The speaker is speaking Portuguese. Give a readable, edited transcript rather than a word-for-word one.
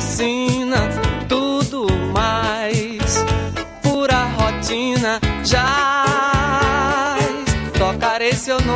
ensina tudo mais. Pura rotina, jazz. Tocarei seu nome.